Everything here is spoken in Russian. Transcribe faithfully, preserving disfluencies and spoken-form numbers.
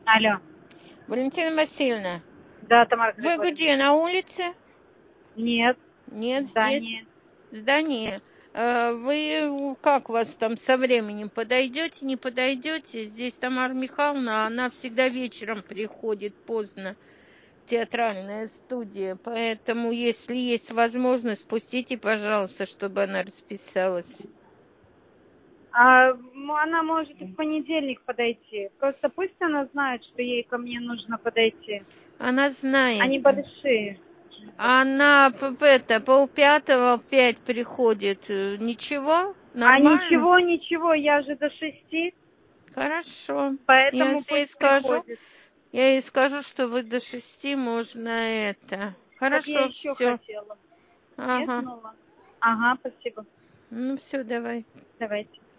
Алло. Валентина Васильевна, Да, Тамара вы Григорьевна. где, на улице? Нет. Нет, Здание. здесь здание. Э, Вы как у вас там со временем подойдете, не подойдете? Здесь Тамара Михайловна, она всегда вечером приходит поздно, театральная студия. Поэтому, если есть возможность, спустите, пожалуйста, чтобы она расписалась. А, м, она может и в понедельник подойти. Просто пусть она знает, что ей ко мне нужно подойти. Она знает. Они большие. Она п- п- это полпятого в пять приходит. Э, Ничего? А Нормально? ничего, ничего, я же до шести, Хорошо. Я поэтому ей пусть скажу. приходит. Я ей скажу, что вы до шести можно это. Так я Хорошо, еще все. хотела. Нет, Ага. снова? Ага, спасибо. Ну все, давай. Давайте.